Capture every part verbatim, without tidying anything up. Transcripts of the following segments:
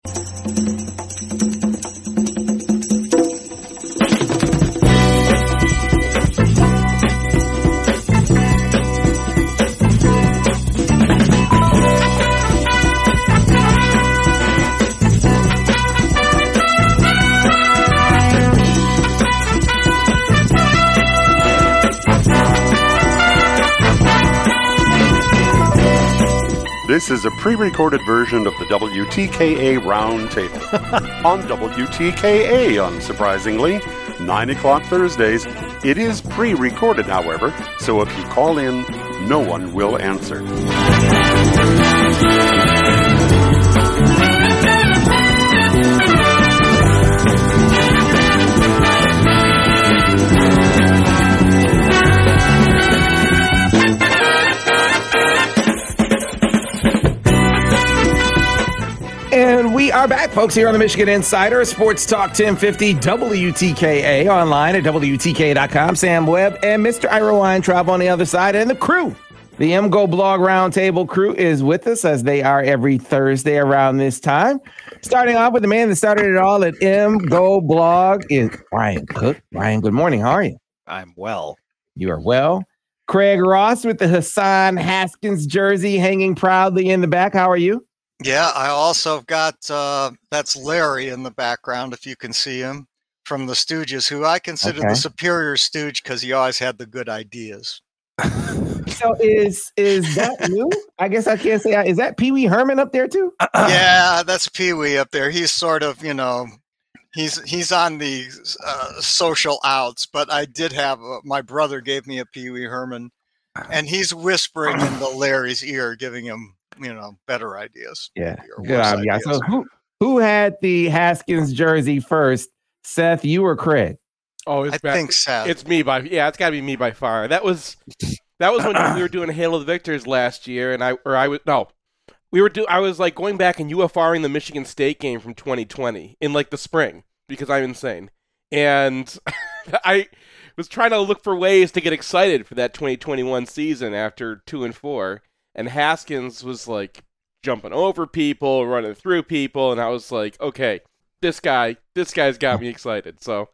This is a pre-recorded version of the W T K A Roundtable on W T K A, unsurprisingly, nine o'clock Thursdays. It is pre-recorded, however, so if you call in, no one will answer. And we are back, folks, here on the Michigan Insider, Sports Talk ten fifty W T K A, online at W T K A dot com. Sam Webb and Mister Ira Weintraub on the other side, and the crew. The M Go Blog Roundtable crew is with us, as they are every Thursday around this time. Starting off with the man that started it all at M Go Blog is Ryan Cook. Ryan, good morning. How are you? I'm well. You are well. Craig Ross with the Hassan Haskins jersey hanging proudly in the back. How are you? Yeah, I also got, uh, that's Larry in the background, if you can see him, from the Stooges, who I consider Okay. the superior Stooge because he always had the good ideas. So is is that you? I guess I can't say. Is that Pee Wee Herman up there too? Yeah, that's Pee Wee up there. He's sort of, you know, he's he's on the uh, social outs, but I did have, uh, my brother gave me a Pee Wee Herman, and he's whispering into Larry's ear, giving him, you know, better ideas. Yeah, Or good worse idea. ideas. So who who had the Haskins jersey first? Seth, you or Craig? Oh, it's I back. think Seth. It's me by yeah. It's got to be me by far. That was that was when we were doing Hail of the Victors last year, and I or I was no, we were do. I was like going back and UFRing the Michigan State game from twenty twenty in like the spring because I'm insane, and I was trying to look for ways to get excited for that twenty twenty-one season after two and four, and Haskins was like jumping over people, running through people, and I was like, okay, this guy, this guy's got me excited. So.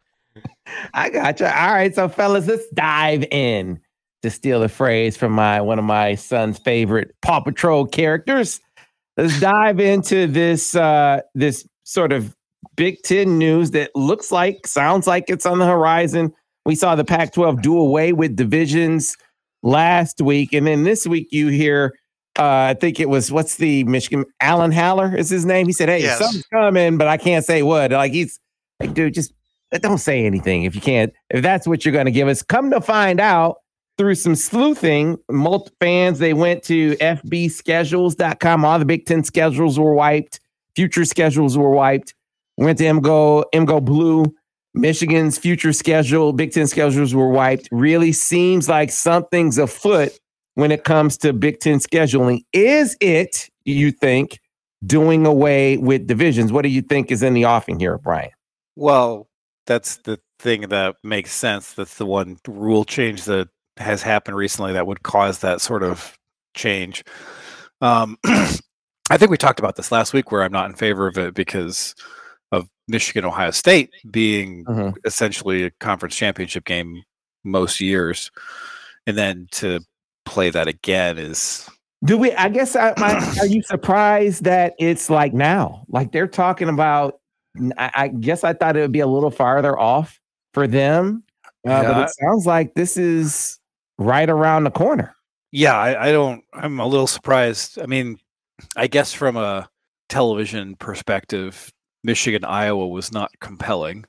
I gotcha. All right, so fellas, let's dive in. To steal a phrase from my one of my son's favorite Paw Patrol characters, let's dive into this uh, this sort of Big Ten news that looks like, sounds like it's on the horizon. We saw the Pac twelve do away with divisions last week, and then this week you hear, uh, I think it was what's the Michigan Alan Haller is his name. He said, "Hey, Yes. something's coming, but I can't say what." Like he's like, dude, just. Don't say anything if you can't, if that's what you're going to give us. Come to find out through some sleuthing, multi fans, they went to F B schedules dot com. All the Big Ten schedules were wiped. Future schedules were wiped. Went to MGO, MGO Blue. Michigan's future schedule, Big Ten schedules were wiped. Really seems like something's afoot when it comes to Big Ten scheduling. Is it, you think, doing away with divisions? What do you think is in the offing here, Brian? Well, that's the thing that makes sense. That's the one rule change that has happened recently that would cause that sort of change. Um, I think we talked about this last week where I'm not in favor of it because of Michigan, Ohio State being Mhm. essentially a conference championship game most years. And then to play that again is... Do we, I guess, I, I, are you surprised that it's like now? Like they're talking about, I, I guess I thought it would be a little farther off for them. Uh, Yeah. But it sounds like this is right around the corner. Yeah, I, I don't. I'm a little surprised. I mean, I guess from a television perspective, Michigan Iowa was not compelling,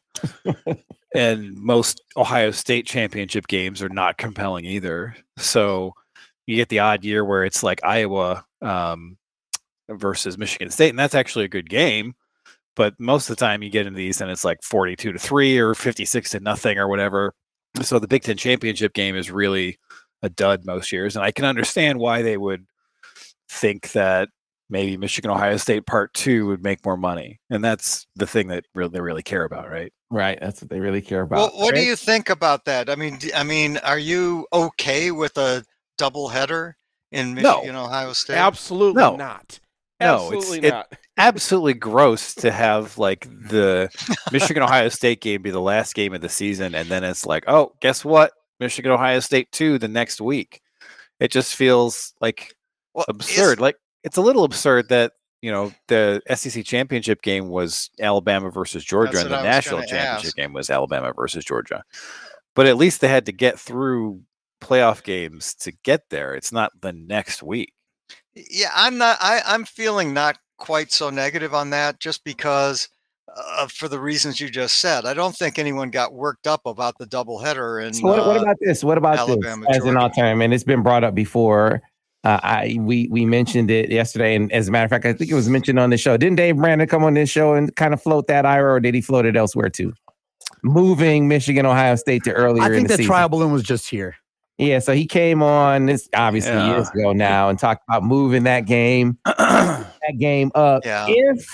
and most Ohio State championship games are not compelling either. So you get the odd year where it's like Iowa um, versus Michigan State, and that's actually a good game. But most of the time, you get into these, and it's like forty-two to three or fifty-six to nothing or whatever. So the Big Ten championship game is really a dud most years, and I can understand why they would think that maybe Michigan Ohio State Part Two would make more money, and that's the thing that really they really care about, right? Right. That's what they really care about. Well, what do right? you think about that? I mean, d- I mean, are you okay with a doubleheader in No. Michigan, Ohio State? Absolutely No. not. No, Absolutely it's not. It, absolutely gross to have like the Michigan Ohio State game be the last game of the season, and then it's like, oh, guess what? Michigan Ohio State two the next week. It just feels like Well, absurd. is- Like it's a little absurd that you know the S E C championship game was Alabama versus Georgia, That's and what the I was national gonna championship ask. game was Alabama versus Georgia. But at least they had to get through playoff games to get there. It's not the next week. Yeah, I'm not. I, I'm feeling not quite so negative on that, just because uh, for the reasons you just said. I don't think anyone got worked up about the doubleheader. And So what, what uh, about this? What about Alabama, this as an Georgia. alternative? And it's been brought up before. Uh, I we we mentioned it yesterday, and as a matter of fact, I think it was mentioned on the show. Didn't Dave Brandon come on this show and kind of float that, Ira, or did he float it elsewhere too? Moving Michigan Ohio State to earlier I in think the the season. trial balloon was just here. Yeah, so he came on this obviously Yeah. years ago now and talked about moving that game, that game up. Yeah. If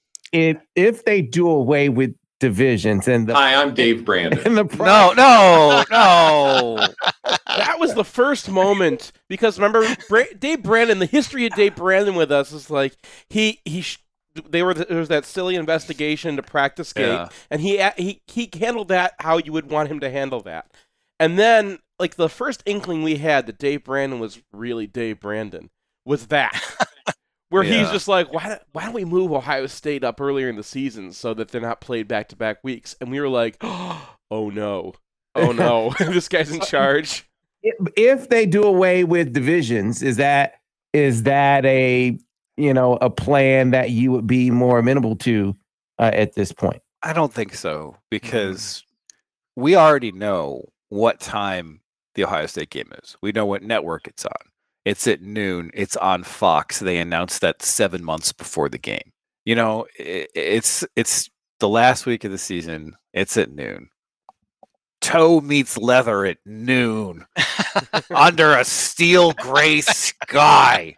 if if they do away with divisions and the Hi, I'm Dave Brandon. and the No, no, no. That was the first moment because remember Bra- Dave Brandon. The history of Dave Brandon with us is like he he. Sh- They were there was that silly investigation into practice gate, Yeah. and he he he handled that how you would want him to handle that. And then, like the first inkling we had that Dave Brandon was really Dave Brandon was that, where he's Yeah. just like, why don't, why don't we move Ohio State up earlier in the season so that they're not played back to back weeks? And we were like, oh no, oh no, this guy's in charge. if, if they do away with divisions, is that is that a you know a plan that you would be more amenable to uh, at this point? I don't think so because we already know what time the Ohio State game is. We know what network it's on. It's at noon. It's on Fox. They announced that seven months before the game. You know, it, it's it's the last week of the season. It's at noon. Toe meets leather at noon under a steel gray sky.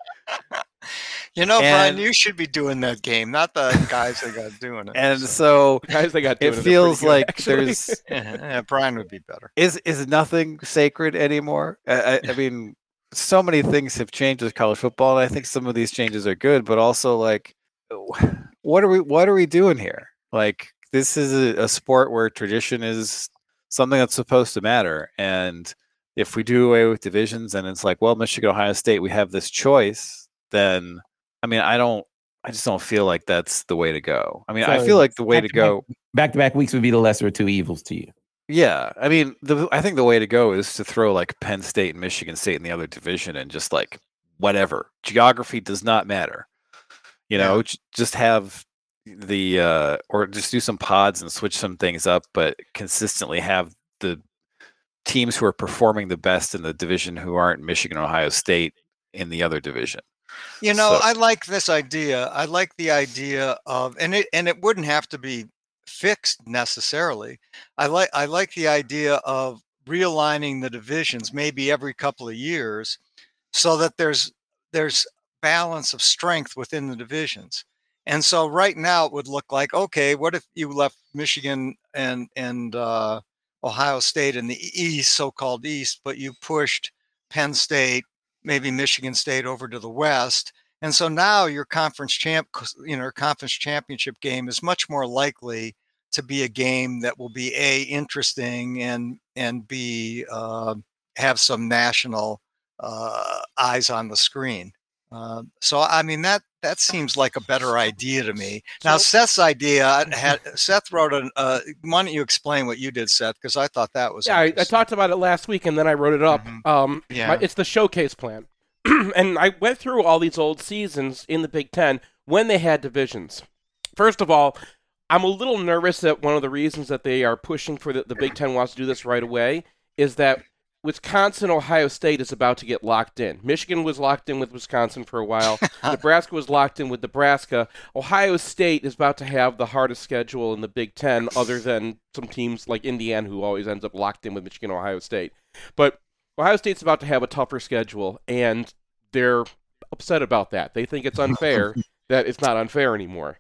You know, And- Brian, you should be doing that game, not the guys that got doing it. And so Guys, they got it doing they're feels pretty good, like actually. there's yeah, Brian would be better. is is nothing sacred anymore. I, I, I mean, so many things have changed with college football, and I think some of these changes are good. But also, like, what are we what are we doing here? Like, this is a, a sport where tradition is something that's supposed to matter, and if we do away with divisions, and it's like, well, Michigan, Ohio State, we have this choice, then I mean, I don't. I just don't feel like that's the way to go. I mean, I So, feel like the way to back-to-back- go. Back to back weeks would be the lesser of two evils to you. Yeah, I mean, the I think the way to go is to throw like Penn State and Michigan State in the other division, and just like whatever geography does not matter. You know, j- just have the uh, or just do some pods and switch some things up, but consistently have the teams who are performing the best in the division who aren't Michigan, Ohio State in the other division. You know, So- I like this idea. I like the idea of, and it and it wouldn't have to be fixed necessarily. I like I like the idea of realigning the divisions maybe every couple of years, so that there's there's balance of strength within the divisions. And so right now it would look like, okay, what if you left Michigan and and uh, Ohio State in the East, so-called East, but you pushed Penn State, maybe Michigan State over to the West. And so now your conference champ, you know, conference championship game is much more likely to be a game that will be a interesting and and be uh, have some national uh, eyes on the screen. Uh, so I mean that that seems like a better idea to me. Now So- Seth's idea had Seth wrote an. Uh, why don't you explain what you did, Seth? Because I thought that was Yeah, I, I interesting. talked about it last week, and then I wrote it up. Mhm. Um, Yeah. my- it's the showcase plan, and I went through all these old seasons in the Big Ten when they had divisions. First of all, I'm a little nervous that one of the reasons that they are pushing for the, the Big Ten wants to do this right away is that Wisconsin, Ohio State is about to get locked in. Michigan was locked in with Wisconsin for a while. Nebraska was locked in with Nebraska. Ohio State is about to have the hardest schedule in the Big Ten, other than some teams like Indiana, who always ends up locked in with Michigan, Ohio State. But Ohio State's about to have a tougher schedule, and they're upset about that. They think it's unfair that it's not unfair anymore.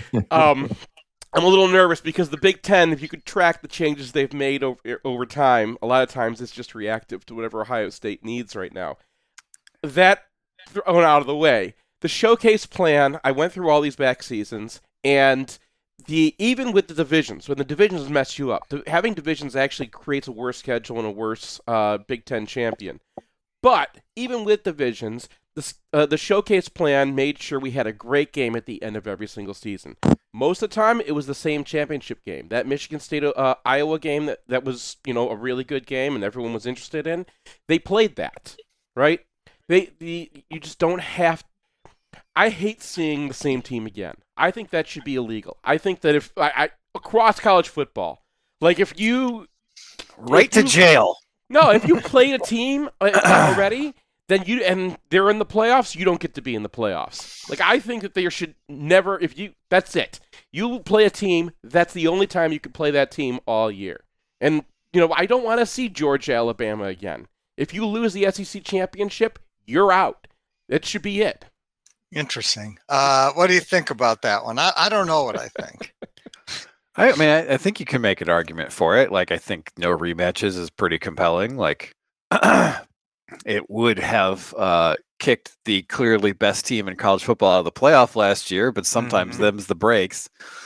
Um, I'm a little nervous because the Big Ten, if you could track the changes they've made over, over time, a lot of times it's just reactive to whatever Ohio State needs right now. That thrown out of the way, the showcase plan, I went through all these back seasons, and the even with the divisions, when the divisions mess you up, the, having divisions actually creates a worse schedule and a worse uh, Big Ten champion. But even with divisions, the, uh, the showcase plan made sure we had a great game at the end of every single season. Most of the time, it was the same championship game. That Michigan State uh, Iowa game that, that was, you know, a really good game and everyone was interested in. They played that, right? They the you just don't have. I hate seeing the same team again. I think that should be illegal. I think that if I, I across college football, like if you right if to you, jail. No, if you played a team already, then you and they're in the playoffs, you don't get to be in the playoffs. Like I think that they should never. If you, that's it. You play a team. That's the only time you can play that team all year. And you know, I don't want to see Georgia, Alabama again. If you lose the S E C championship, you're out. That should be it. Interesting. Uh, what do you think about that one? I, I don't know what I think. I mean, I, I think you can make an argument for it. Like, I think no rematches is pretty compelling. Like, it would have uh, kicked the clearly best team in college football out of the playoff last year, but sometimes Mm-hmm. them's the breaks.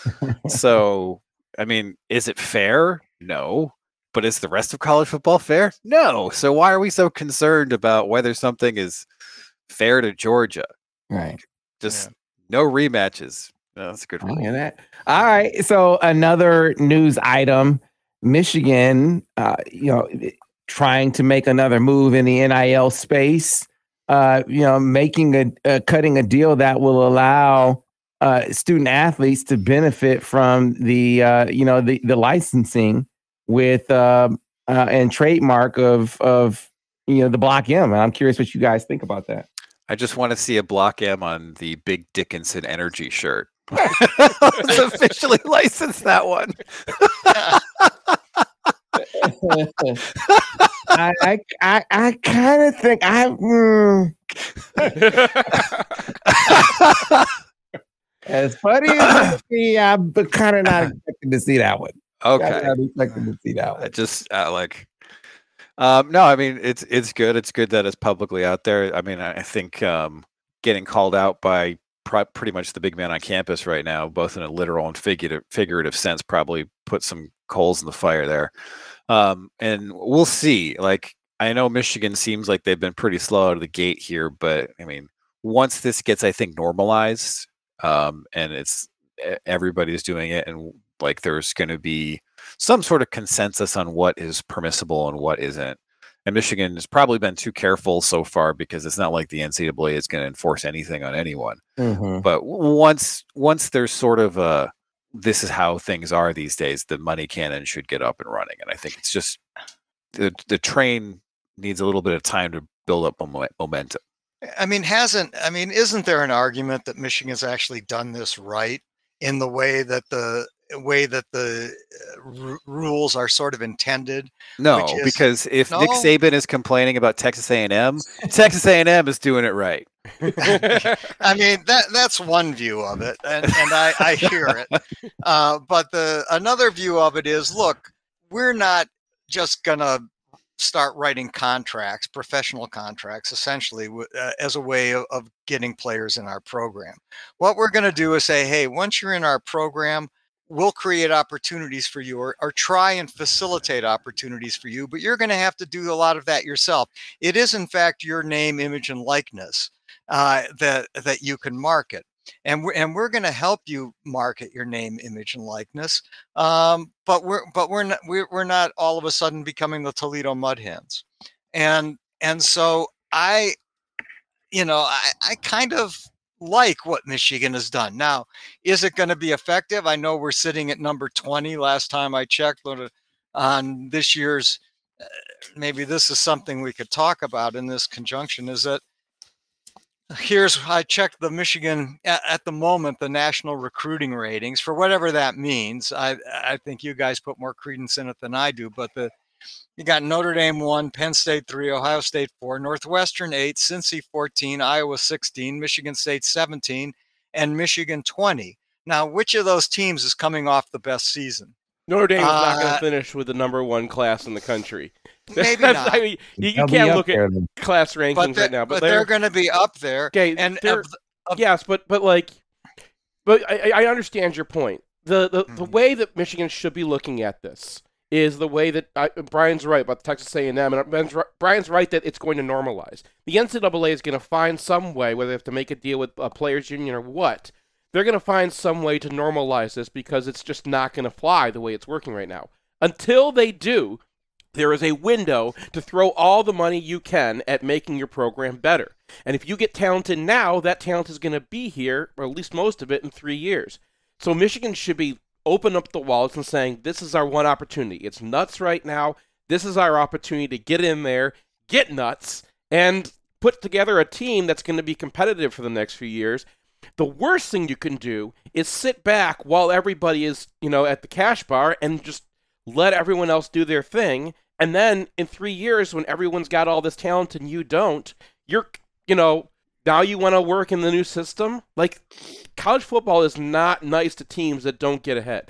So, I mean, is it fair? No. But is the rest of college football fair? No. So why are we so concerned about whether something is fair to Georgia? Right. Just Yeah. no rematches. No, that's a good I rule. hear that. All right. So another news item: Michigan, uh, you know, trying to make another move in the N I L space. Uh, you know, making a uh, cutting a deal that will allow uh, student athletes to benefit from the uh, you know the the licensing with uh, uh, and trademark of of you know the Block M. And I'm curious what you guys think about that. I just want to see a Block M on the Big Dickinson Energy shirt. Let's officially license that one. I I I, I kind of think I. Mm, as funny as it be, I'm kind of not expecting to see that one. Okay. I'm not expecting to see that I one. just uh, like, um, no, I mean, it's, it's good. It's good that it's publicly out there. I mean, I think um, getting called out by pr- pretty much the big man on campus right now, both in a literal and figurative, figurative sense, probably put some coals in the fire there. Um, and we'll see. Like, I know Michigan seems like they've been pretty slow out of the gate here, but I mean, once this gets, I think, normalized, um, and it's everybody's doing it, and like there's going to be some sort of consensus on what is permissible and what isn't. And Michigan has probably been too careful so far because it's not like the N C double A is going to enforce anything on anyone. Mm-hmm. But once once there's sort of a this is how things are these days, the money cannon should get up and running. And I think it's just the the train needs a little bit of time to build up mom- momentum. I mean, hasn't, I mean, isn't there an argument that Michigan's actually done this right in the way that the way that the uh, r- rules are sort of intended? No, Which is- because if Nick No? Saban is complaining about Texas A and M, Texas A and M is doing it right. I mean, that that's one view of it, and, and I, I hear it. Uh, but the another view of it is, look, we're not just gonna start writing contracts, professional contracts, essentially w- uh, as a way of, of getting players in our program. What we're going to do is say, hey, once you're in our program, we'll create opportunities for you, or, or try and facilitate opportunities for you, but you're going to have to do a lot of that yourself. It is, in fact, your name, image, and likeness uh, that that you can market. And we're, and we're going to help you market your name, image, and likeness. Um, but we're but we're not we're, we're not all of a sudden becoming the Toledo Mud Hens. And and so I, you know, I, I kind of like what Michigan has done. Now, is it going to be effective? I know we're sitting at number twenty last time I checked on this year's. Uh, maybe this is something we could talk about in this conjunction. Is that here's I checked the Michigan at, at the moment the national recruiting ratings for whatever that means. I I think you guys put more credence in it than I do, but the you got Notre Dame one, Penn State three, Ohio State four, Northwestern eight, Cincy fourteen, Iowa sixteen, Michigan State seventeen, and Michigan twenty. Now, which of those teams is coming off the best season? Notre Dame is not going Uh, to finish with the number one class in the country. Maybe That's- not. I mean, you, you They'll be can't up look at there then. class But rankings they're, right now, but, but they're, going to be up there. okay. And they're- of, yes, but but like, but I, I understand your point. The the, the way that Michigan should be looking at this is the way that I, Brian's right about Texas A and M, and Ben's, Brian's right that it's going to normalize. The N C double A is going to find some way, whether they have to make a deal with a players' union or what, they're going to find some way to normalize this because it's just not going to fly the way it's working right now. Until they do, there is a window to throw all the money you can at making your program better. And if you get talented now, that talent is going to be here, or at least most of it, in three years. So Michigan should be open up the wallets and saying, this is our one opportunity. It's nuts right now. This is our opportunity to get in there, get nuts, and put together a team that's going to be competitive for the next few years. The worst thing you can do is sit back while everybody is, you know, at the cash bar and just let everyone else do their thing. And then in three years, when everyone's got all this talent and you don't, you're, you know, now you want to work in the new system? Like, college football is not nice to teams that don't get ahead.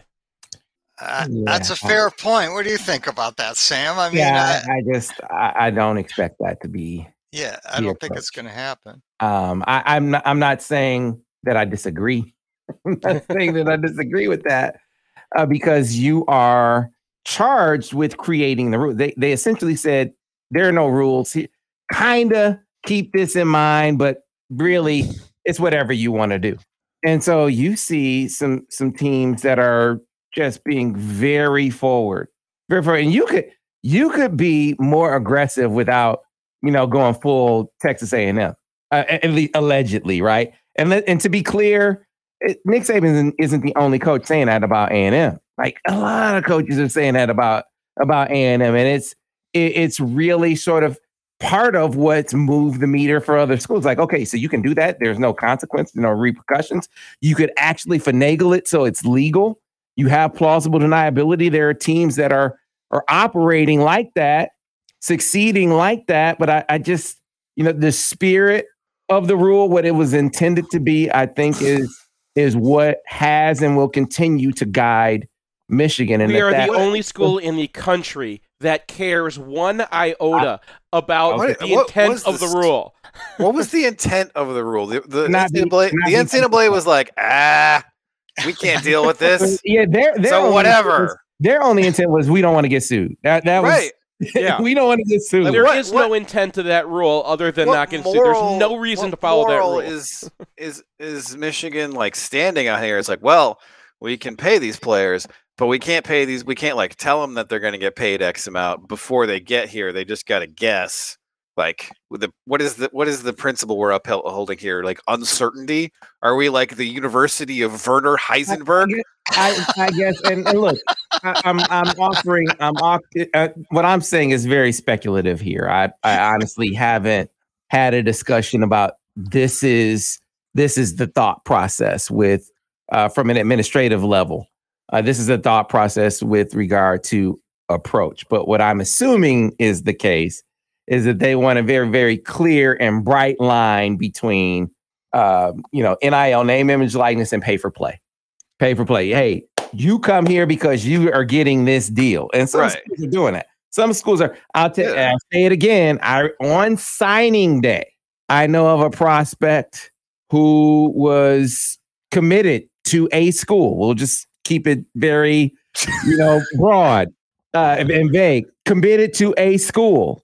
Uh, Yeah. That's a fair point. What do you think about that, Sam? I mean, Yeah, I, I, I just I, I don't expect that to be. yeah, I the don't think it's approach. going to happen. Um, I, I'm not, I'm not saying that I disagree. I'm not saying that I disagree with that uh, because you are charged with creating the rules. They they essentially said there are no rules. Kind of keep this in mind, but really it's whatever you want to do. And so you see some some teams that are just being very forward, very forward. And you could you could be more aggressive without, you know, going full Texas A and M, uh, at least allegedly, right? And let, and to be clear, it, Nick Saban isn't, isn't the only coach saying that about A and M. Like a lot of coaches are saying that about about A and M, and it's it, it's really sort of part of what's moved the meter for other schools. Like, okay, so you can do that. There's no consequence, no repercussions. You could actually finagle it so it's legal. You have plausible deniability. There are teams that are are operating like that, succeeding like that. But I, I just, you know, the spirit of the rule, what it was intended to be, I think is is what has and will continue to guide Michigan. And we are that the only school in the country that cares one iota about What- the what intent was of the this- rut. What was the intent of the rule? The, the Not the- N C double A, not the the- N C double A was like, ah, we can't deal with this. yeah, their, their So only whatever. intent was- their only intent was we don't want to get sued. That that was Right. Yeah. we don't want to get sued. There What- is what- no intent to that rule other than What not getting sued. moral- There's no reason what to follow that moral rule. Is is is Michigan like standing out here? It's like, well, we can pay these players, but we can't pay these. We can't like tell them that they're going to get paid X amount before they get here. They just got to guess. Like, with the what is the what is the principle we're upholding here? Like uncertainty? Are we like the University of Werner Heisenberg? I, I guess, and, and look, I, I'm I'm offering. I'm off, uh, what I'm saying is very speculative here. I I honestly haven't had a discussion about this is this is the thought process with uh, from an administrative level. Uh, this is a thought process with regard to approach. But what I'm assuming is the case is that they want a very very clear and bright line between uh, you know N I L, name, image, likeness, and pay for play. Pay for play. Hey, you come here because you are getting this deal. And some Right. schools are doing that. Some schools are, I'll, tell Yeah. I'll say it again. I on signing day, I know of a prospect who was committed to a school. We'll just keep it very, you know, broad uh, and vague. Committed to a school.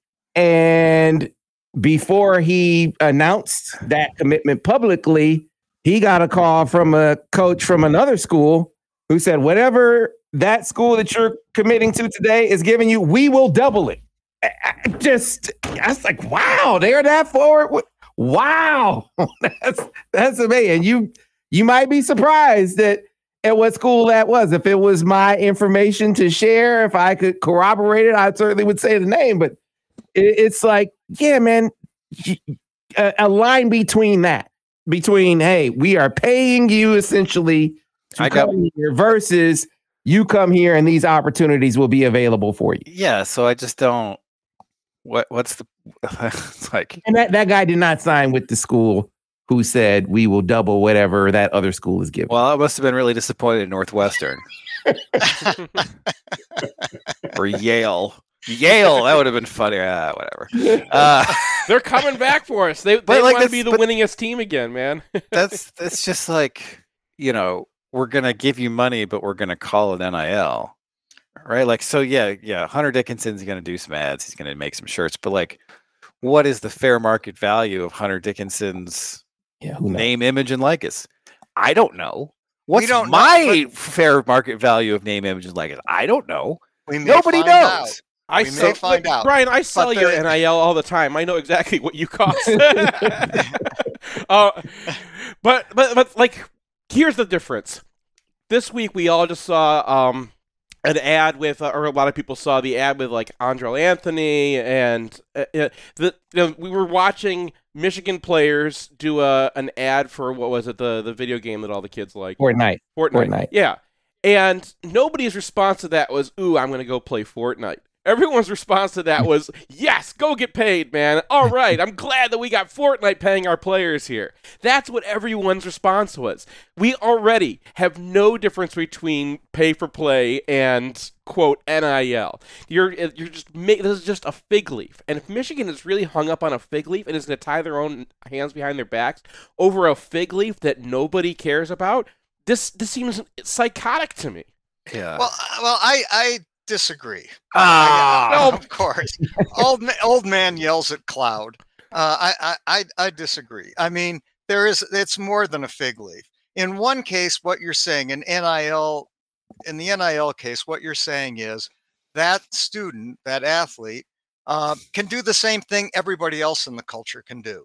And before he announced that commitment publicly, he got a call from a coach from another school who said, whatever that school that you're committing to today is giving you, we will double it. I, I just, I was like, wow, they're that forward. Wow, that's that's amazing. And you you might be surprised that at what school that was. If it was my information to share, if I could corroborate it, I certainly would say the name. But it, it's like, yeah, man, a, a line between that. Between, hey, we are paying you essentially to I got- come here versus you come here and these opportunities will be available for you. Yeah, so I just don't. What what's the? It's like And that, that guy did not sign with the school who said we will double whatever that other school is giving. well, I must have been really disappointed in Northwestern or Yale. Yale. That would have been funny. Ah, whatever. Uh, They're coming back for us. They, they like want to this- be the but- winningest team again, man. that's that's just like, you know, we're gonna give you money, but we're gonna call it N I L, right? Like, so yeah, yeah. Hunter Dickinson's gonna do some ads. He's gonna make some shirts, but like, what is the fair market value of Hunter Dickinson's Yeah, who knows? name, image, and likeness? I don't know. What's don't know, my fair market value of name, image, and likeness? I don't know. We may Nobody find knows. out. I We may sell, find look, out. Brian, I sell But your there- N I L all the time. I know exactly what you cost. uh, but but but like, here's the difference. This week we all just saw um an ad with, uh, or a lot of people saw the ad with like Andrel Anthony, and uh, uh, the you know, we were watching Michigan players do a an ad for what was it the the video game that all the kids like Fortnite. Fortnite. Fortnite. Yeah. And nobody's response to that was, ooh, I'm going to go play Fortnite. Everyone's response to that was, yes, go get paid, man. All right, I'm glad that we got Fortnite paying our players here. That's what everyone's response was. We already have no difference between pay for play and, quote, N I L. You're you're just make, this is just a fig leaf. And if Michigan is really hung up on a fig leaf and is going to tie their own hands behind their backs over a fig leaf that nobody cares about, This this seems psychotic to me. Yeah. Well, uh, well, I I disagree. Ah. I- I- of course, old ma- old man yells at cloud. Uh, I, I I I disagree. I mean, there is it's more than a fig leaf. In one case, what you're saying in N I L, in the N I L case, what you're saying is that student, that athlete, uh, can do the same thing everybody else in the culture can do.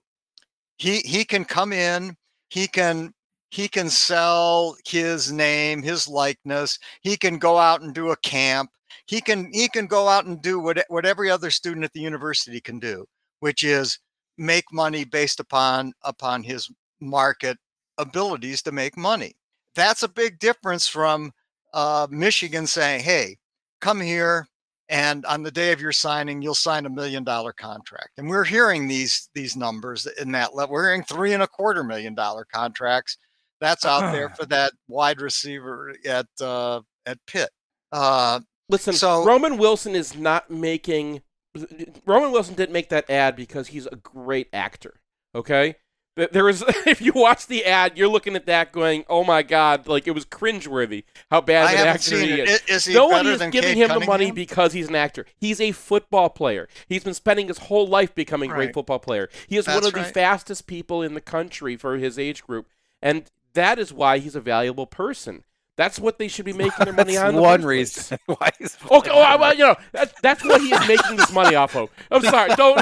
He he can come in. He can. He can sell his name, his likeness. He can go out and do a camp. He can he can go out and do what what every other student at the university can do, which is make money based upon upon his market abilities to make money. That's a big difference from uh, Michigan saying, "Hey, come here, and on the day of your signing, you'll sign a million dollar contract." And we're hearing these these numbers in that level. We're hearing three and a quarter million dollar contracts. That's out there for that wide receiver at uh, at Pitt. Uh, Listen, So- Roman Wilson is not making. Roman Wilson didn't make that ad because he's a great actor. Okay, Th- there is. If you watch the ad, you're looking at that going, "Oh my God!" Like it was cringeworthy how bad I of an haven't actor seen he it. is. I- Is he No one better is than giving Cade him the money Cunningham? because he's an actor. He's a football player. He's been spending his whole life becoming a great Right. football player. He is one That's of the right. fastest people in the country for his age group, and that is why he's a valuable person. That's what they should be making their money That's on. in the one first place. reason why he's Okay, well, well, you know, that's that's what he is making this money off of. I'm sorry, don't.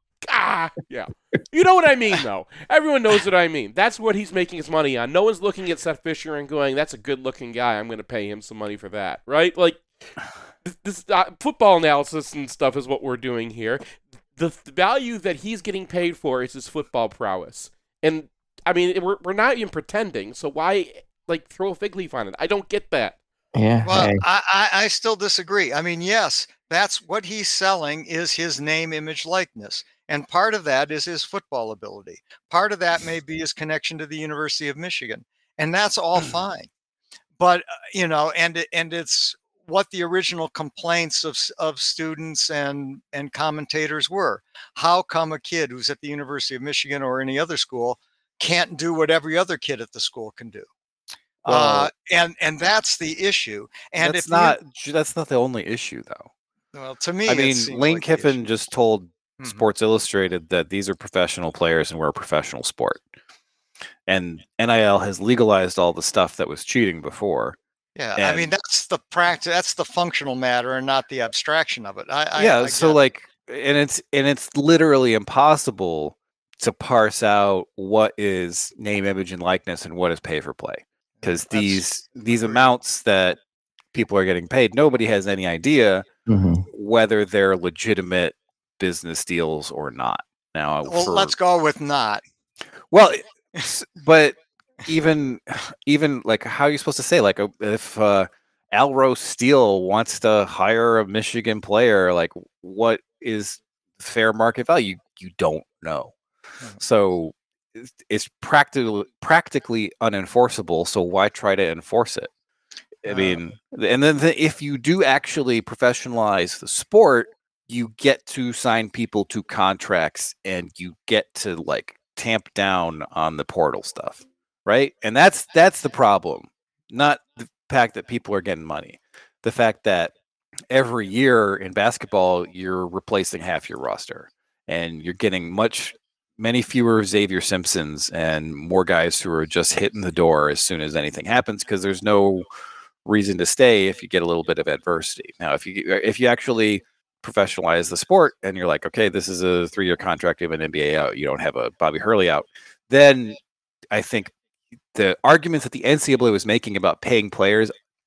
Ah, yeah. You know what I mean, though. Everyone knows what I mean. That's what he's making his money on. No one's looking at Seth Fisher and going, "That's a good-looking guy. I'm going to pay him some money for that." Right? Like, this, this uh, football analysis and stuff is what we're doing here. The th- value that he's getting paid for is his football prowess, and I mean, we're we're not even pretending. So why, like, throw a fig leaf on it? I don't get that. Yeah. Well, hey. I, I, I still disagree. I mean, yes, that's what he's selling is his name, image, likeness. And part of that is his football ability. Part of that may be his connection to the University of Michigan. And that's all fine. But, uh, you know, and it, and it's what the original complaints of, s- of students and, and commentators were. How come a kid who's at the University of Michigan or any other school can't do what every other kid at the school can do? uh, Well, and and that's the issue. And that's if you- not that's not the only issue though. well, to me, I it mean, seems Lane like the Kiffin issue. just told Mhm. Sports Illustrated that these are professional players and we're a professional sport. And N I L has legalized all the stuff that was cheating before. Yeah, I mean and- that's the practice. That's the functional matter, and not the abstraction of it. I, I yeah, I so get it. like and it's and it's literally impossible to parse out what is name, image, and likeness and what is pay for play. Because That's- these these agreed. amounts that people are getting paid, nobody has any idea Mhm. whether they're legitimate business deals or not. Now, well, for- let's go with not. well, s- but even even like how are you supposed to say like uh, if uh, Alro Steele wants to hire a Michigan player, like what is fair market value? You don't know. Mhm. So it's, it's practically practically unenforceable. So why try to enforce it? I Uh, mean, and then the, if you do actually professionalize the sport, you get to sign people to contracts and you get to like tamp down on the portal stuff, right? And that's that's the problem, not the fact that people are getting money. The fact that every year in basketball you're replacing half your roster and you're getting much many fewer Xavier Simpsons and more guys who are just hitting the door as soon as anything happens because there's no reason to stay if you get a little bit of adversity. Now, if you if you actually professionalize the sport and you're like, okay, this is a three-year contract, you have an N B A out, you don't have a Bobby Hurley out, then I think the arguments that the N C double A was making about paying players,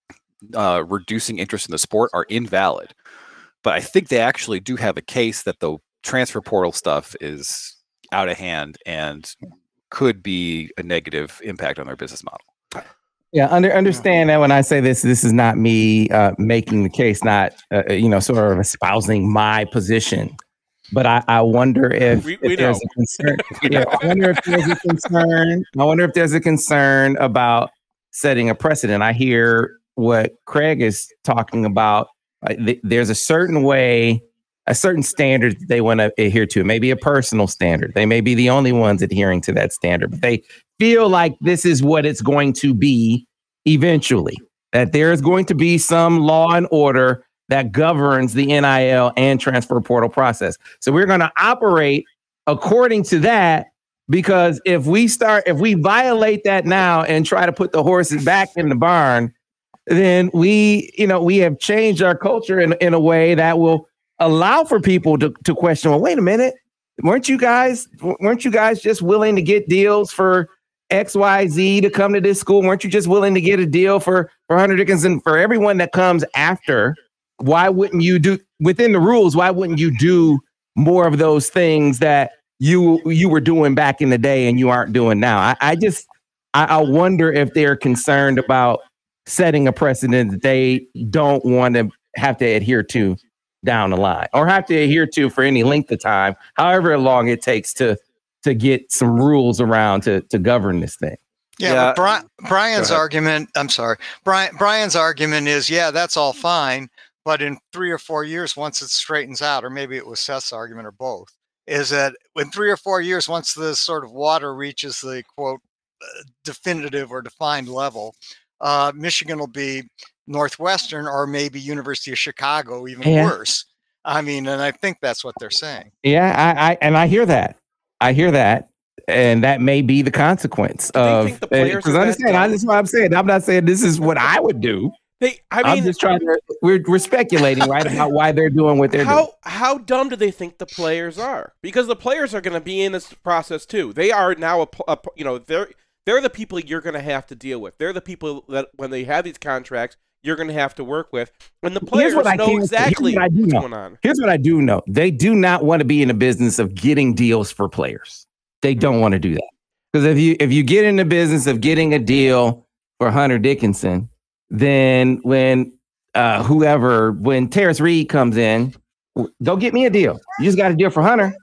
uh, reducing interest in the sport are invalid. But I think they actually do have a case that the transfer portal stuff is out of hand and could be a negative impact on their business model. Yeah, under, understand that when I say this, this is not me uh, making the case, not, uh, you know, sort of espousing my position. But I, I wonder if, we, if we there's know. a concern. Yeah, I wonder if there's a concern. I wonder if there's a concern about setting a precedent. I hear what Craig is talking about. Uh, th- there's a certain way, a certain standard that they want to adhere to. Maybe a personal standard. They may be the only ones adhering to that standard, but they feel like this is what it's going to be eventually, that there is going to be some law and order that governs the N I L and transfer portal process. So we're going to operate according to that, because if we start, if we violate that now and try to put the horses back in the barn, then we, you know, we have changed our culture in, in a way that will allow for people to, to question, well, wait a minute, weren't you guys, weren't you guys just willing to get deals for X Y Z to come to this school? Weren't you just willing to get a deal for, for Hunter Dickinson? For everyone that comes after, why wouldn't you do, within the rules, why wouldn't you do more of those things that you you were doing back in the day and you aren't doing now? I, I just, I, I wonder if they're concerned about setting a precedent that they don't want to have to adhere to down the line, or have to adhere to for any length of time, however long it takes to to get some rules around to to govern this thing. Yeah, Yeah. but Bri- Brian's argument, I'm sorry, Brian, Brian's argument is, yeah, that's all fine, but in three or four years, once it straightens out, or maybe it was Seth's argument or both, is that in three or four years, once the sort of water reaches the quote uh, definitive or defined level, uh, Michigan will be Northwestern or maybe University of Chicago, even Yeah. worse. I mean, and I think that's what they're saying. Yeah, I, I and I hear that. I hear that. And that may be the consequence Do they of, think the players because are that understand, I, dumb? that's what I'm saying. I'm not saying this is what I would do. They, I I'm mean, just trying to, we're, we're speculating, right, about why they're doing what they're doing. how how dumb do they think the players are? Because the players are going to be in this process too. They are now a, a you know they're they're the people you're going to have to deal with. They're the people that when they have these contracts, you're going to have to work with, and the players what I know can say. exactly Here's what I do what's know. going on. Here's what I do know. They do not want to be in the business of getting deals for players. They don't want to do that. Because if you if you get in the business of getting a deal for Hunter Dickinson, then when uh, whoever, when Terrence Reed comes in, go get me a deal. You just got a deal for Hunter.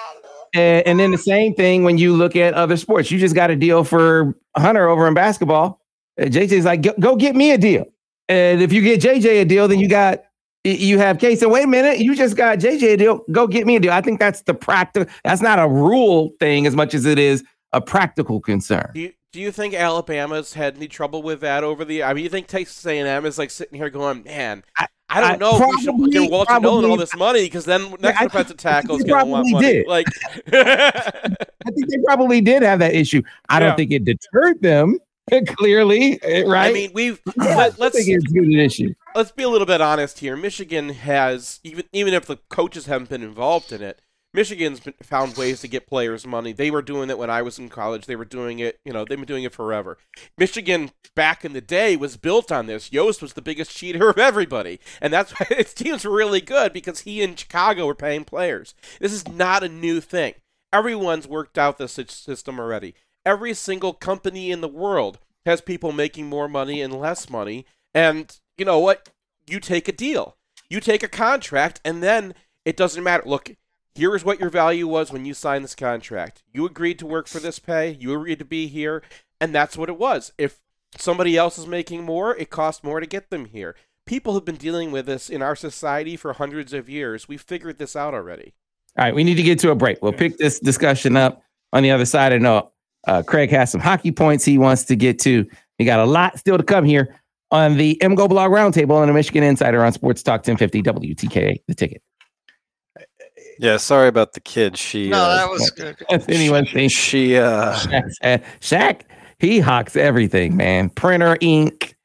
And, and then the same thing when you look at other sports. You just got a deal for Hunter over in basketball. Uh, J J's like, go, go get me a deal. And if you get J J a deal, then you got you have Case. And wait a minute, you just got J J a deal. Go get me a deal. I think that's the practical. That's not a rule thing as much as it is a practical concern. Do you, do you think Alabama's had any trouble with that over the? I mean, you think Texas A and M is like sitting here going, man, I, I don't I- know if we should probably- give Walter Nolan all probably- this money because then next I defensive think- I think tackle is they going to want probably money. did. Like, I think they probably did have that issue. I Yeah. don't think it deterred them. Clearly, right? I mean, we've Yeah, let, I let's think it's an issue. let's be a little bit honest here. Michigan has even even if the coaches haven't been involved in it, Michigan's been, found ways to get players money. They were doing it when I was in college. They were doing it, you know, they've been doing it forever. Michigan back in the day was built on this. Yost was the biggest cheater of everybody, and that's why its teams were really good because he and Chicago were paying players. This is not a new thing. Everyone's worked out this system already. Every single company in the world has people making more money and less money. And you know what? You take a deal. You take a contract, and then it doesn't matter. Look, here is what your value was when you signed this contract. You agreed to work for this pay. You agreed to be here, and that's what it was. If somebody else is making more, it costs more to get them here. people have been dealing with this in our society for hundreds of years. We figured this out already. All right, we need to get to a break. We'll pick this discussion up on the other side. I know uh, Craig has some hockey points he wants to get to. We got a lot still to come here on the M Go Blog Roundtable on the Michigan Insider on Sports Talk ten fifty W T K A, The Ticket. Yeah, sorry about the kid. She No, uh, that was good. If anyone thinks she uh Shaq, Shaq, he hawks everything, man. Printer, ink,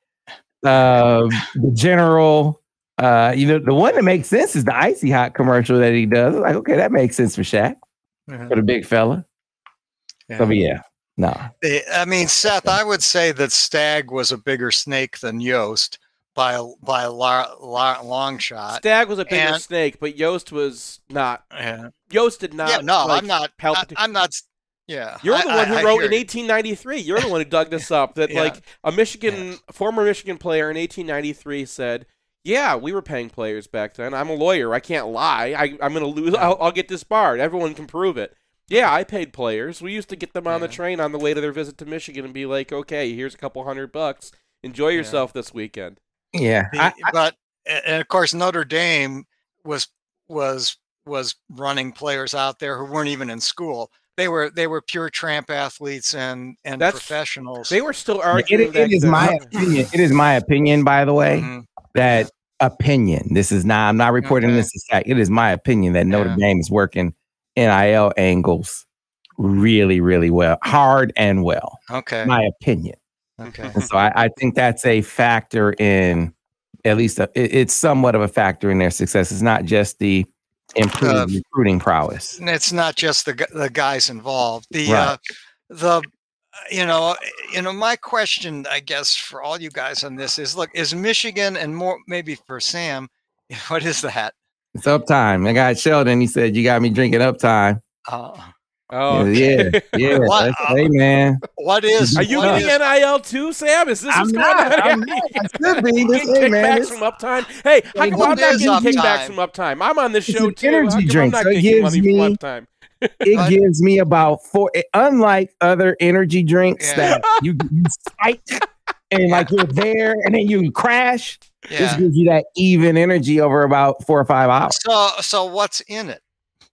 uh, the general. Uh, you know, the one that makes sense is the Icy Hot commercial that he does. Like, okay, that makes sense for Shaq, Mhm. for the big fella. Yeah. So, but yeah, no. The- I mean, Seth, I would say that Stagg was a bigger snake than Yost by a, by a la- la- long shot. Stagg was a bigger and- snake, but Yost was not. Yeah, Yost did not. yeah no, like, I'm not. I, palpita- I'm not. s- Yeah, You're I- the one I- who I wrote hear in you. eighteen ninety-three. You're the one who dug this up. That Yeah. like a Michigan former Michigan player in eighteen ninety-three said, "Yeah, we were paying players back then. I'm a lawyer. I can't lie. I, I'm going to lose. I'll, I'll get disbarred. Everyone can prove it. Yeah, I paid players. We used to get them on the Yeah. train on the way to their visit to Michigan and be like, okay, here's a couple hundred bucks. Enjoy yourself this weekend." Yeah. The- I, I, but and of course Notre Dame was was was running players out there who weren't even in school. They were they were pure tramp athletes and and That's- professionals. They were still it, arguing. it back is then. my opinion. It is my opinion, by the way, Mhm. that opinion. This is not, I'm not reporting Okay. this as fact. It is my opinion that Notre Yeah. Dame is working N I L angles really, really well, hard and well. Okay. My opinion. Okay. And so I, I think that's a factor in, at least a, it- it's somewhat of a factor in their success. It's not just the improved Uh, recruiting prowess. And it's not just the gu- the guys involved. The Right. uh, the you know you know my question, I guess, for all you guys on this is: look, is Michigan and more maybe for Sam, what is that? It's uptime. I got Sheldon. He said, "You got me drinking uptime." Uh, Oh, Yeah, okay. yeah. What? That's, hey, man. what is? Are you what getting is- N I L too, Sam? Is this I'm what's not. going on? I'm not. I should be. This, Getting hey, man, kickbacks this- from Uptime. Hey, how come What I'm not is getting kickbacks Uptime? from Uptime? I'm on this It's show an too. How energy come drink, I'm not so it getting gives money me- from Uptime? it But- gives me about four. Unlike other energy drinks Yeah. that you, you spike and like you're there and then you crash. This Yeah. gives you that even energy over about four or five hours. So so what's in it?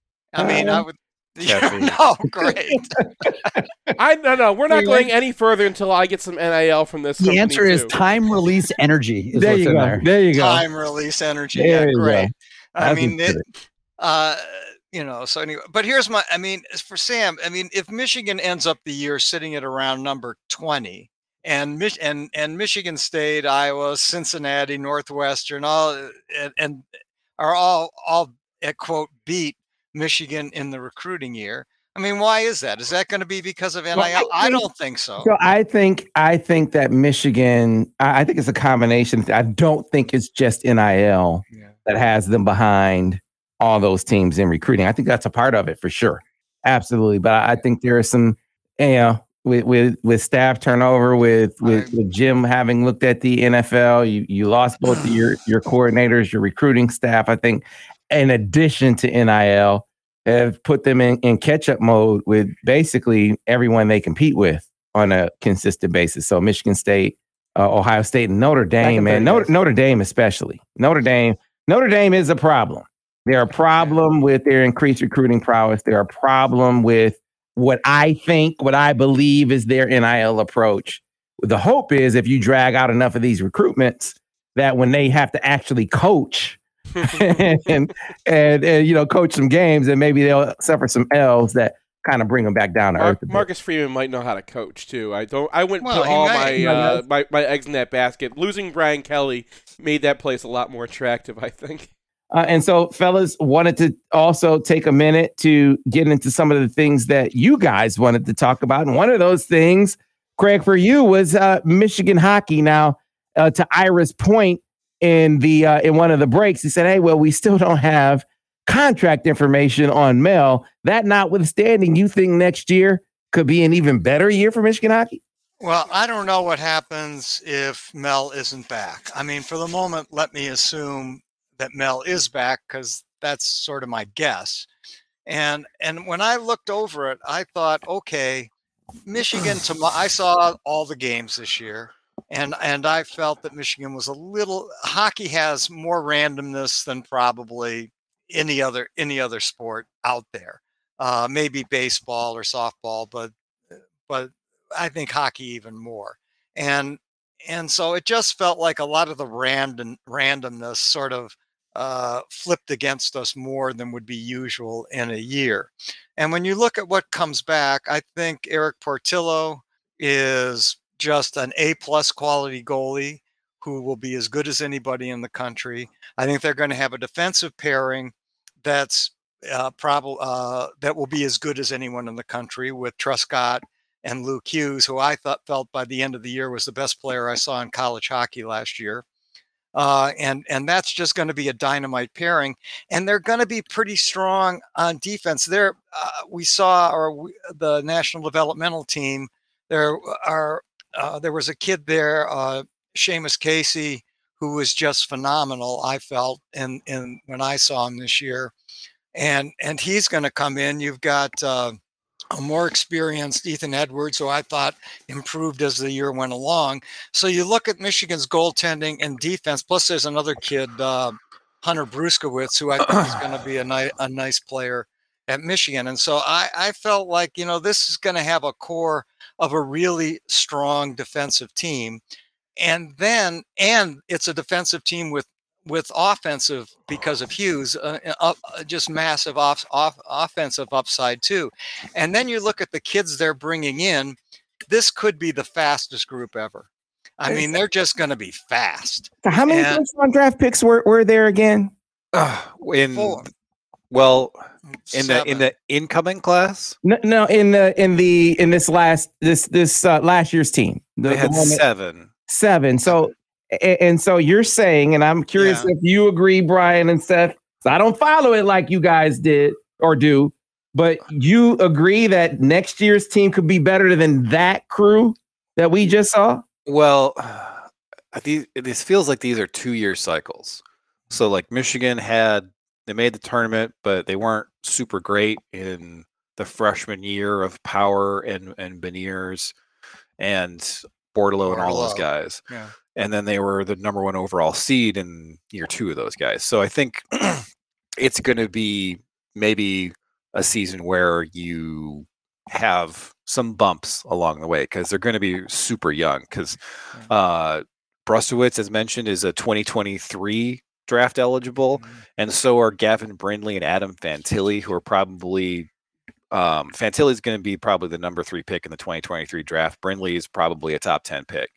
I mean, I Uh, would. caffeine. No, great. I no no. We're not Really? going any further until I get some N I L from this. The company, answer is too. time release energy. Is There what's you in go. there. There you go. Time release energy. There Yeah, you go. great. I That's mean, what's it, uh, you know. So anyway, but here's my. I mean, as for Sam, I mean, if Michigan ends up the year sitting at around number twenty, and Mich- and and Michigan State, Iowa, Cincinnati, Northwestern, all and, and are all all at quote beat Michigan in the recruiting year. I mean, why is that? Is that going to be because of N I L? Well, I I think- don't think so. So I think I think that Michigan. I I think it's a combination. I don't think it's just N I L Yeah. that has them behind all those teams in recruiting. I think that's a part of it for sure. Absolutely. But I I think there are some, you know, with with, with staff turnover, with with, Right. with Jim having looked at the N F L, you you lost both of your your coordinators, your recruiting staff. I think in addition to N I L, have put them in, in catch-up mode with basically everyone they compete with on a consistent basis. So Michigan State, uh, Ohio State, and Notre Dame, in man. thirty Notre, days. Notre Dame especially. Notre Dame, Notre Dame is a problem. They're a problem with their increased recruiting prowess. They're a problem with what I think, what I believe is their N I L approach. The hope is if you drag out enough of these recruitments that when they have to actually coach and, and, and, you know, coach some games, and maybe they'll suffer some L's that kind of bring them back down to Mar- earth. a bit. Marcus Freeman might know how to coach too. I don't. I wouldn't Well, put he all might. my, Yeah, uh, that's- my my eggs in that basket. Losing Brian Kelly made that place a lot more attractive, I think. Uh, and so, fellas, wanted to also take a minute to get into some of the things that you guys wanted to talk about. And one of those things, Craig, for you was uh, Michigan hockey. Now, uh, to Ira's point in the uh, in one of the breaks, he said, "Hey, well, we still don't have contract information on Mel. That notwithstanding, you think next year could be an even better year for Michigan hockey?" Well, I don't know what happens if Mel isn't back. I mean, for the moment, let me assume that Mel is back because that's sort of my guess. And and when I looked over it, I thought, okay, Michigan. To my, I saw all the games this year. And and I felt that Michigan was a little hockey has more randomness than probably any other any other sport out there. Uh, maybe baseball or softball, but but I think hockey even more. And and so it just felt like a lot of the random randomness sort of uh, flipped against us more than would be usual in a year. And when you look at what comes back, I think Eric Portillo is just an A plus quality goalie who will be as good as anybody in the country. I think they're going to have a defensive pairing that's uh, probably uh, that will be as good as anyone in the country with Truscott and Luke Hughes, who I thought felt by the end of the year was the best player I saw in college hockey last year. Uh, and and that's just going to be a dynamite pairing, and they're going to be pretty strong on defense. There, uh, we saw or we, the national developmental team. There are uh, there was a kid there, uh, Seamus Casey, who was just phenomenal. I felt, in in when I saw him this year, and and he's going to come in. You've got uh, a more experienced Ethan Edwards, who I thought improved as the year went along. So you look at Michigan's goaltending and defense. Plus, there's another kid, uh, Hunter Bruskowitz, who I think is going to be a, ni- a nice player at Michigan. And so I, I felt like, you know, this is going to have a core of a really strong defensive team. And then, and it's a defensive team with with offensive because of Hughes, uh, uh, just massive off, off offensive upside too. And then you look at the kids they're bringing in. This could be the fastest group ever. I mean, they're just going to be fast. So how many And- first round draft picks were, were there again? Uh, in Four. well, in the in Seven. the incoming class, No, no, in the in the in this last this this uh, last year's team, the, they the had one that- seven. seven. So and, and so you're saying, and I'm curious Yeah. if you agree, Brian and Seth. So I don't follow it like you guys did or do, but you agree that next year's team could be better than that crew that we just saw. Well, these this feels like these are two year cycles. So like Michigan had they made the tournament, but they weren't super great in the freshman year of Power and and Beniers and Bordelot and all those Bordelot. guys. Yeah. And then they were the number one overall seed in year two of those guys. So I think it's going to be maybe a season where you have some bumps along the way because they're going to be super young. Because uh, Brusowitz, as mentioned, is a twenty twenty-three draft eligible, Mhm. and so are Gavin Brindley and Adam Fantilli, who are probably um, Fantilli is going to be probably the number three pick in the twenty twenty-three draft. Brindley is probably a top ten pick.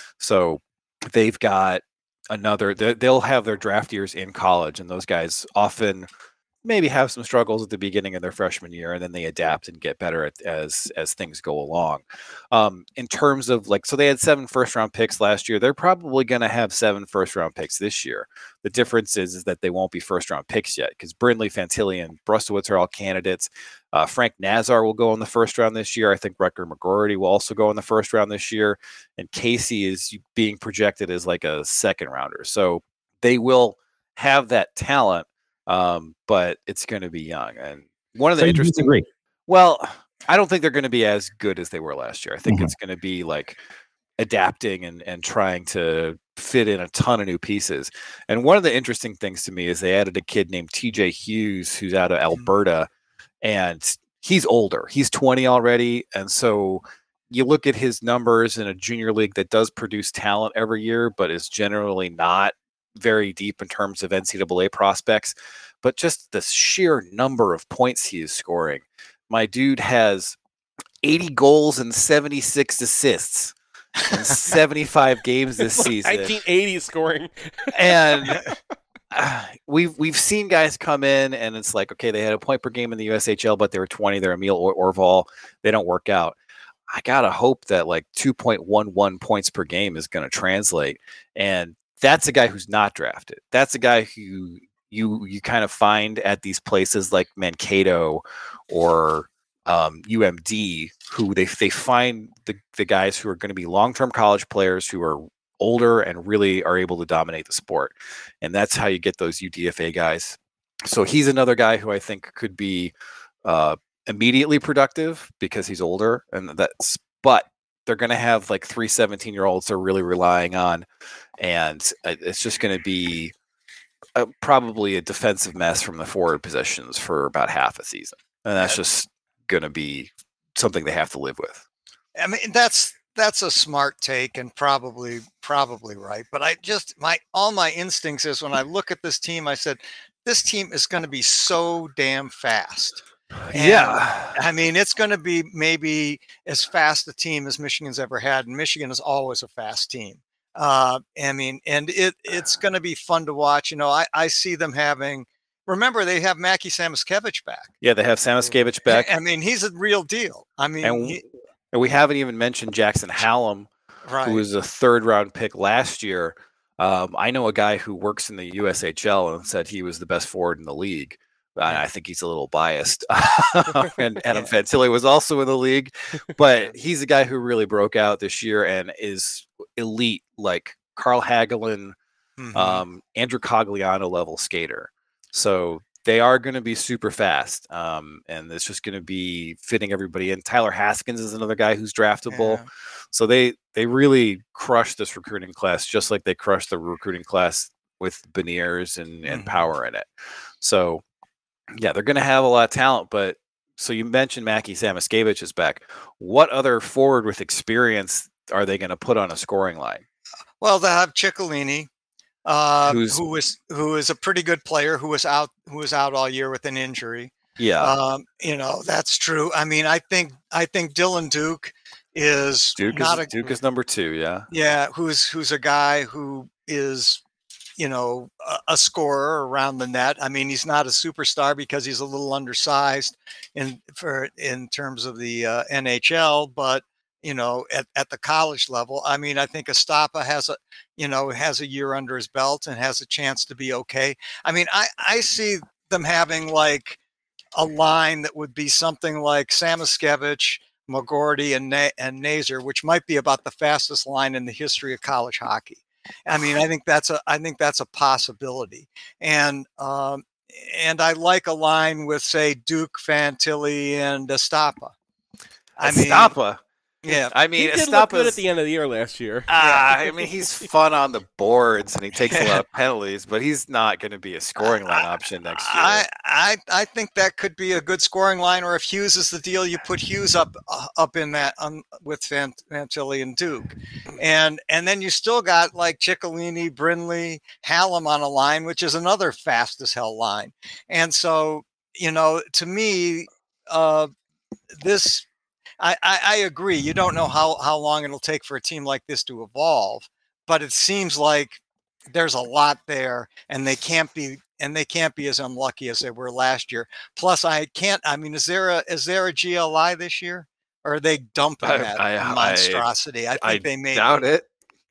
So they've got another, they- they'll have their draft years in college, and those guys often maybe have some struggles at the beginning of their freshman year, and then they adapt and get better at, as as things go along. Um, in terms of like, so they had seven first round picks last year. They're probably going to have seven first round picks this year. The difference is, is that they won't be first round picks yet because Brindley, Fantilli, and Brustowitz are all candidates. Uh, Frank Nazar will go in the first round this year. I think Rutger McGroarty will also go in the first round this year. And Casey is being projected as like a second rounder. So they will have that talent, um, but it's going to be young. And one of the So you interesting, disagree? well, I don't think they're going to be as good as they were last year. I think Mhm. it's going to be like adapting and, and trying to fit in a ton of new pieces. And one of the interesting things to me is they added a kid named T J Hughes, who's out of Alberta, and he's older. He's twenty already. And so you look at his numbers in a junior league that does produce talent every year, but is generally not very deep in terms of N C double A prospects. But just the sheer number of points he is scoring. My dude has eighty goals and seventy-six assists in seventy-five games this It's like season. nineteen eighties scoring. And uh, we've we've seen guys come in and it's like, okay, they had a point per game in the U S H L, but they were twenty. They're Emil Or- Orval. They don't work out. I gotta hope that like two point one one points per game is going to translate. And that's a guy who's not drafted. That's a guy who you you kind of find at these places like Mankato or um, U M D, who they they find the the guys who are going to be long term college players who are older and really are able to dominate the sport. And that's how you get those U D F A guys. So he's another guy who I think could be uh, immediately productive because he's older. And that's, but they're going to have like three seventeen year olds they're really relying on, and it's just going to be a, probably a defensive mess from the forward positions for about half a season, and that's just going to be something they have to live with. I mean, that's that's a smart take and probably probably right. But I just my all my instincts is when I look at this team, I said, this team is going to be so damn fast. And, yeah, I mean, it's going to be maybe as fast a team as Michigan's ever had, and Michigan is always a fast team. Uh, I mean, and it it's going to be fun to watch. You know, I, I see them having. Remember, they have Mackie Samoskevich back. Yeah, they have Samoskevich back. I mean, he's a real deal. I mean, and, he, and we haven't even mentioned Jackson Hallam, right. who was a third round pick last year. Um, I know a guy who works in the U S H L and said he was the best forward in the league. I think he's a little biased. And Adam yeah. Fantilli was also in the league, but he's a guy who really broke out this year and is elite, like Carl Hagelin, Mm-hmm. um, Andrew Cogliano level skater. So they are going to be super fast, um, and it's just going to be fitting everybody in. Tyler Haskins is another guy who's draftable. Yeah. So they they really crushed this recruiting class, just like they crushed the recruiting class with Beniers and, and Mm-hmm. Power in it. So yeah, they're going to have a lot of talent. But so you mentioned Mackie Samoskevich is back. What other forward with experience are they going to put on a scoring line? Well, they have Ciccolini. Uh, Who's- who was who is a pretty good player who was out who was out all year with an injury. Yeah, Um, you know, that's true. I mean, I think I think Dylan Duke is Duke not is a Duke is number two. Yeah, yeah, who's who's a guy who is, you know, a, a scorer around the net. I mean, he's not a superstar because he's a little undersized in for in terms of the uh, N H L, but you know, at, at the college level, I mean, I think Estapa has a, you know, has a year under his belt and has a chance to be okay. I mean, I, I see them having like a line that would be something like Samoskevich, McGorty, and Na- and Nazer, which might be about the fastest line in the history of college hockey. I mean, I think that's a, I think that's a possibility. And, um, and I like a line with, say, Duke, Fantilli, and Estapa. I mean, Estapa. yeah. I He mean, did look good Estapa's at the end of the year last year. Ah, I mean, he's fun on the boards and he takes a lot of penalties, but he's not going to be a scoring line option next year. I, I I think that could be a good scoring line, or if Hughes is the deal, you put Hughes up uh, up in that um, with Fant- Fantilli and Duke, and and then you still got like Ciccolini, Brindley, Hallam on a line, which is another fast as hell line, and so you know, to me, uh, this. I, I, I agree. You don't know how, how long it'll take for a team like this to evolve, but it seems like there's a lot there, and they can't be and they can't be as unlucky as they were last year. Plus, I can't. I mean, is there a is there a G L I this year, or are they dumping I- that I- I- monstrosity? I, think I they may doubt be. it.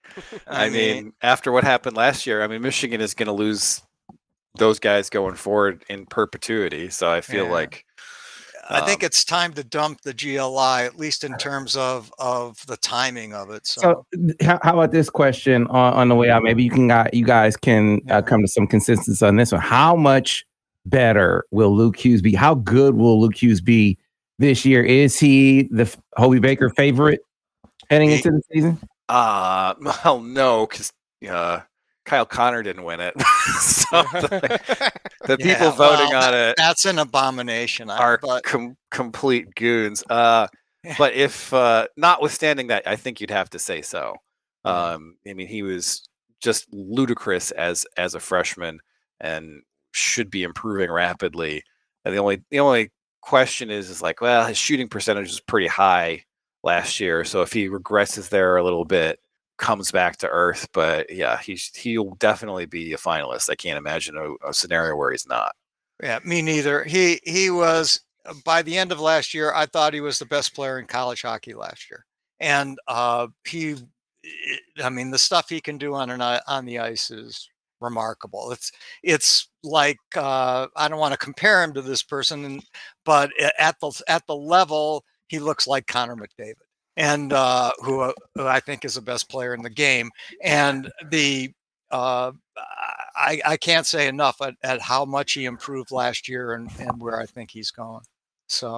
I, mean, after what happened last year, I mean, Michigan is going to lose those guys going forward in perpetuity. So I feel Yeah. like I think um, it's time to dump the G L I, at least in terms of of the timing of it. So, So, how, how about this question on, on the way out? Maybe you can uh, you guys can uh, come to some consensus on this one. How much better will Luke Hughes be? How good will Luke Hughes be this year? Is he the F- Hobie Baker favorite heading He- into the season? uh, well, no, because uh, Kyle Connor didn't win it. So the, the Yeah, people voting well, on it that's an abomination. I- are but com- complete goons. Uh, but if uh, notwithstanding that, I think you'd have to say so. Um, I mean, he was just ludicrous as as a freshman and should be improving rapidly. And the only the only question is is like, well, his shooting percentage was pretty high last year, so if he regresses there a little bit, comes back to earth. But yeah, he's he'll definitely be a finalist. I can't imagine a, a scenario where he's not. yeah, me neither. He he was by the end of last year. I thought he was the best player in college hockey last year, and uh, he, I mean, the stuff he can do on an i- on the ice is remarkable. It's it's like uh, I don't want to compare him to this person, but a- at the at the level he looks like Connor McDavid, and uh, who, uh, who I think is the best player in the game, and the. Uh, I, I can't say enough at, at how much he improved last year and, and where I think he's going. So,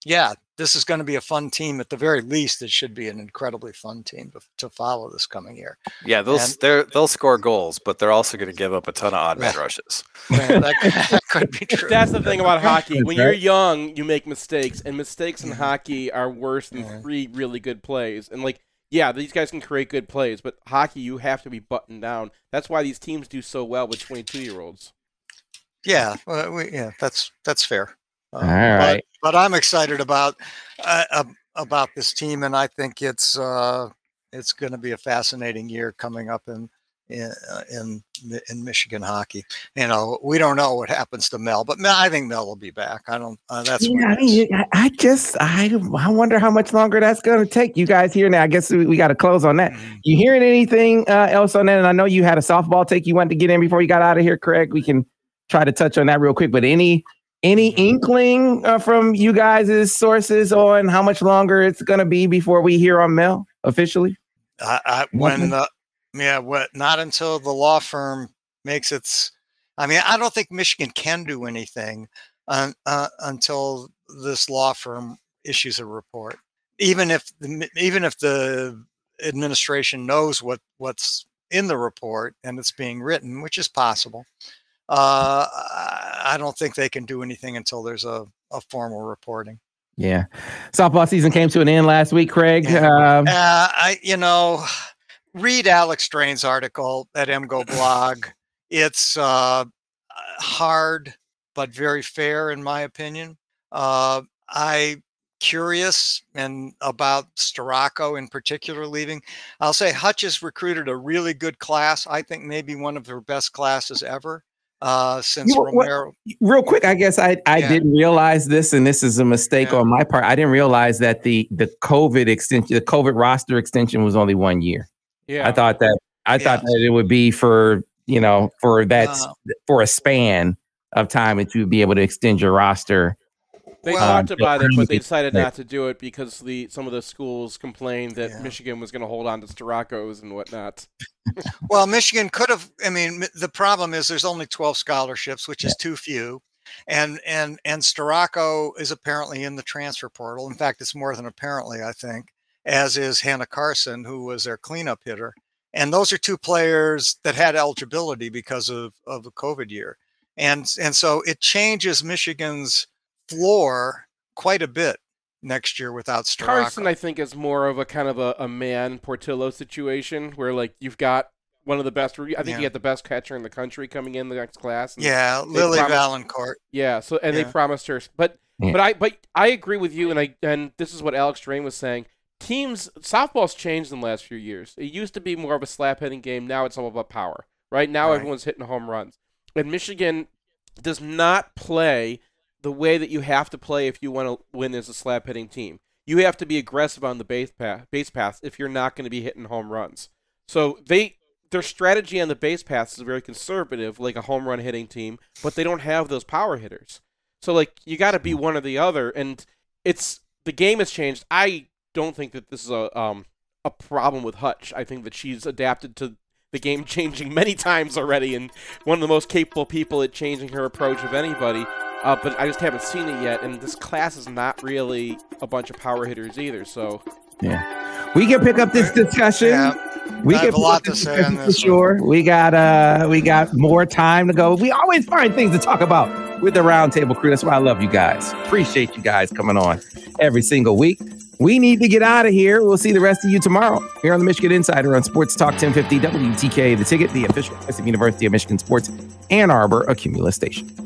yeah, this is going to be a fun team. At the very least, it should be an incredibly fun team to, to follow this coming year. Yeah, they'll And- they're, they'll score goals, but they're also going to give up a ton of odd man Yeah. rushes. Yeah, that, that could be true. That's the thing about hockey. When Right. you're young, you make mistakes, and mistakes in Mhm. hockey are worse than Yeah. three really good plays. And like, yeah, these guys can create good plays, but hockey, you have to be buttoned down. That's why these teams do so well with twenty-two-year-olds. Yeah, well, we, yeah, that's that's fair. Uh, All right. but, but I'm excited about uh, uh, about this team, and I think it's uh, it's going to be a fascinating year coming up in in uh, in in Michigan hockey. You know, we don't know what happens to Mel, but Mel, I think Mel will be back. I don't. Uh, that's what Yeah, I, it is. mean, I, I just I I wonder how much longer that's going to take. You guys here now. I guess we, we got to close on that. Mhm. You hearing anything uh, else on that? And I know you had a softball take you wanted to get in before you got out of here, Craig. We can try to touch on that real quick. But any any inkling uh, from you guys' sources on how much longer it's going to be before we hear on Mel officially? I, I, when the yeah, what not until the law firm makes its. I mean, I don't think Michigan can do anything un, uh, until this law firm issues a report. Even if the, even if the administration knows what what's in the report and it's being written, which is possible, uh, I I don't think they can do anything until there's a, a formal reporting. Yeah, softball season came to an end last week, Craig. Yeah. Um, Uh, I, you know, read Alex Strain's article at M G O blog. It's uh, hard, but very fair, in my opinion. Uh, I curious and about Storako in particular leaving. I'll say Hutch has recruited a really good class. I think maybe one of her best classes ever uh, since You- what- Romero. real quick, I guess I, I Yeah. didn't realize this, and this is a mistake Yeah. on my part. I didn't realize that the the COVID extension, the COVID roster extension, was only one year. Yeah. I thought that I thought Yeah. that it would be for you know for that Uh, for a span of time that you would be able to extend your roster. They Well, talked about it, but they decided Yeah. not to do it because the some of the schools complained that Yeah. Michigan was going to hold on to Starakos and whatnot. Well, Michigan could have. I mean, m- the problem is there's only twelve scholarships, which is too few, and and and Storako is apparently in the transfer portal. In fact, it's more than apparently, I think, as is Hannah Carson, who was their cleanup hitter. And those are two players that had eligibility because of of the COVID year, and and so it changes Michigan's floor quite a bit next year without Storako. Carson, I think, is more of a kind of a, a man Portillo situation where like you've got one of the best. I think Yeah. you got the best catcher in the country coming in the next class. and- Yeah, Lily promised- Valancourt. Yeah. So and Yeah. they promised her, but Yeah. but I but I agree with you, and I and this is what Alex Drain was saying. Teams softball's changed in the last few years. It used to be more of a slap hitting game. Now it's all about power. Right now, Right. everyone's hitting home runs, and Michigan does not play the way that you have to play if you want to win as a slap hitting team. You have to be aggressive on the base path, base paths if you're not going to be hitting home runs. So they their strategy on the base paths is very conservative, like a home run hitting team, but they don't have those power hitters. So like you got to be one or the other, and it's the game has changed. I don't think that this is a um a problem with Hutch. I think that she's adapted to the game changing many times already, and one of the most capable people at changing her approach of anybody. Uh, but I just haven't seen it yet, and this class is not really a bunch of power hitters either. So Yeah, we can pick up this discussion. Yeah. We I can have a pick lot up to this say discussion on for this sure. We got uh, we got more time to go. We always find things to talk about with the Roundtable crew. That's why I love you guys. Appreciate you guys coming on every single week. We need to get out of here. We'll see the rest of you tomorrow here on the Michigan Insider on Sports Talk ten fifty W T K, The Ticket, the official voice of University of Michigan Sports Ann Arbor, a Cumulus station.